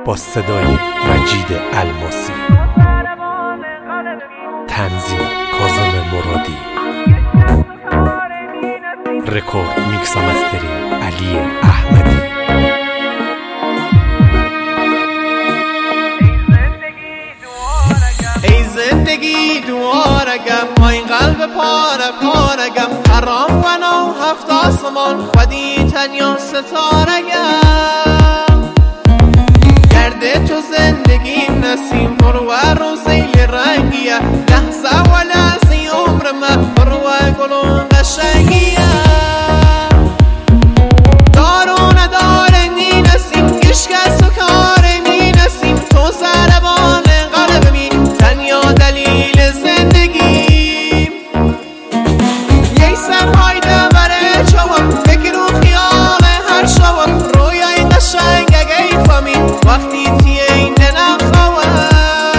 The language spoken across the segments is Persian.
با صدای مجید الماسی، تنظیم کاظم مرادی، رکورد میکس و مسترینگ علی احمدی. ای زندگی دوارگم، این قلب پاره پارگم، حرام و نو هفت آسمان خودی تنیا ستارگم. گرد تو زندگیم نسیم پرو روزی رنگیه، لحظه و لحظه عمر من پرو گلون قشنگیه. دارو نداره می نسیم کشکس و کار می نسیم، تو سربان قلب می تنیا دلیل زندگیم. یه سرهای دبره چوام فکر و خیال هر شوام، رویای قشنگ اگه فهمی وقتی تیه این نخواهم.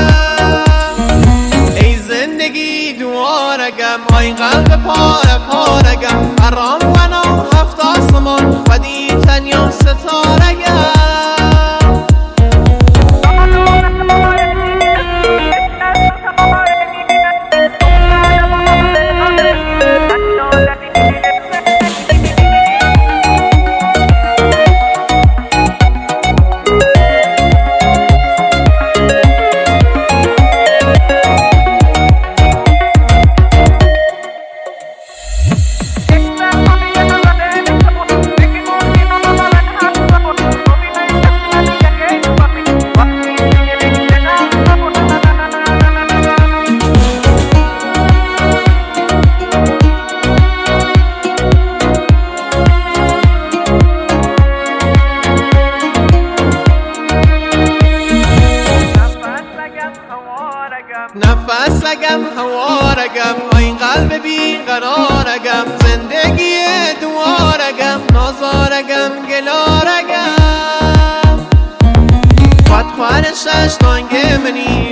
ای زندگی دوارگم، این قلب پاره پارگم، حرام و نو هفت آسمان خودی تنیا ستارگم. نفس اگم هوارگم، این قلب بیقرارگم، زندگی دوارگم، نازارگم گلارگم. خود خوارشش دانگه منی